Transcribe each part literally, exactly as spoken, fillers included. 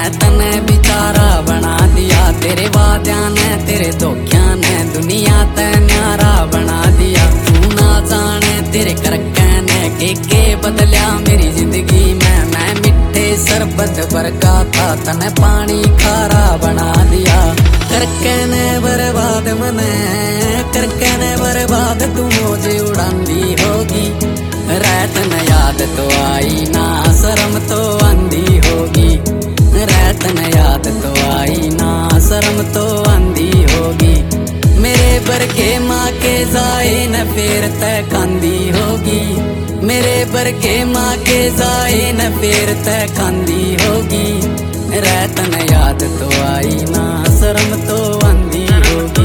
तने बेचारा बना दिया, तेरे वाद्या ने तेरे धोख्या ने दुनिया ते न्यारा बना दिया। तू ना जाने तेरे करके ने के के बदलिया मेरी जिंदगी में। मैं मिठे शरबत वर्गा था, तने पानी खारा बना दिया। करके ने बर्बाद मने, करके ने बर्बाद तू मुझे उड़ांदी होगी। रहत न याद तो आई ना, शर्म तो आंधी होगी। रहत न याद तो आई ना, शर्म तो आंधी होगी। मेरे बरके माँ के जाए न फिर तय कांदी होगी। मेरे बरके माँ के जाए न फिर तय कांदी होगी। रहत न याद तो आई ना, शर्म तो आंधी होगी।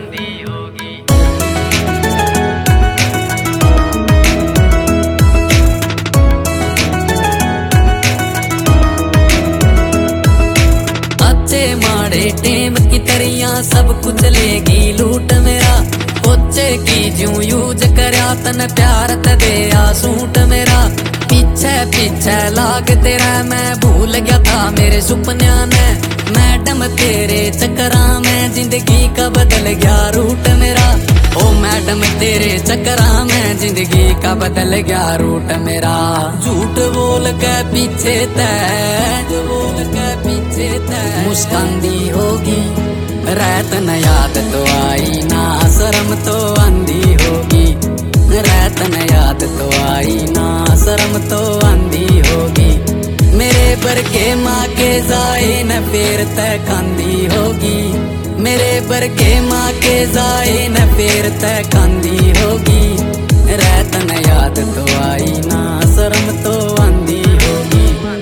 माड़े टेम की तरिया सब कुछ लेगी लूट मेरा। कोचे की ज्यों यूज करया तन प्यार त दिया सूट मेरा। पीछे पीछे लाग तेरा मैं भूल गया था मेरे सुपन्या ने। मैडम तेरे चक्करा में जिंदगी का बदल गया रूट मेरा। ओ मैडम तेरे चक्करा में जिंदगी का बदल गया रूट मेरा। झूठ बोल के पीछे तय, बोल के पीछे तय मुस्कांदी होगी। रहत न याद तो आई ना, शर्म तो आंधी होगी। रहत न याद तो आई ना, शर्म तो आंधी होगी। मेरे बरके माँ के जाए न फिर तय कांदी होगी। मेरे बरके माँ के जाए न फिर तय कांदी होगी। रहत न याद तो आई ना, शर्म तो आंधी होगी।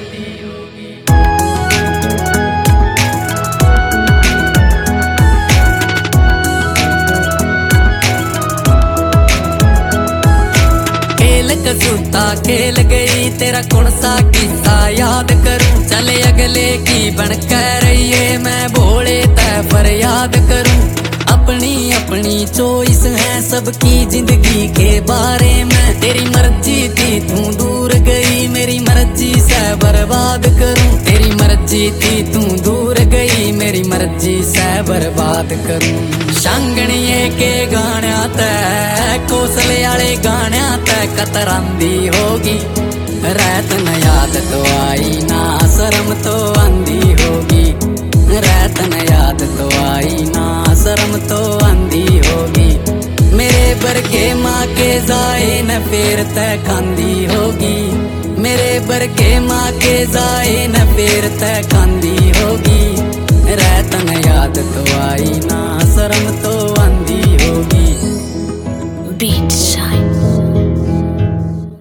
खेल कसूता खेल गई तेरा कौन सा किस्सा याद करूं। चले अगले की बन कर रहिए मैं भोले तय पर याद करूं। अपनी अपनी चॉइस है सबकी जिंदगी के बारे में। तेरी मर्जी थी तू दूर गई, मेरी मर्जी से बर्बाद करूं। तेरी मर्जी थी तू दूर गई, मेरी मर्जी से बर्बाद करूं। शांगणिए के गाण्या तै कौशले आले गाण्या तै कतरांदी होगी। रहत न याद तो आई ना, शर्म तो आंधी होगी। रहत न याद तो आई ना, शर्म तो आंधी होगी। मेरे बरके माँ के जाए न फिर तय कांदी होगी। मेरे बरके माँ के जाए न फिर तय कांदी होगी। रहत न याद तो आई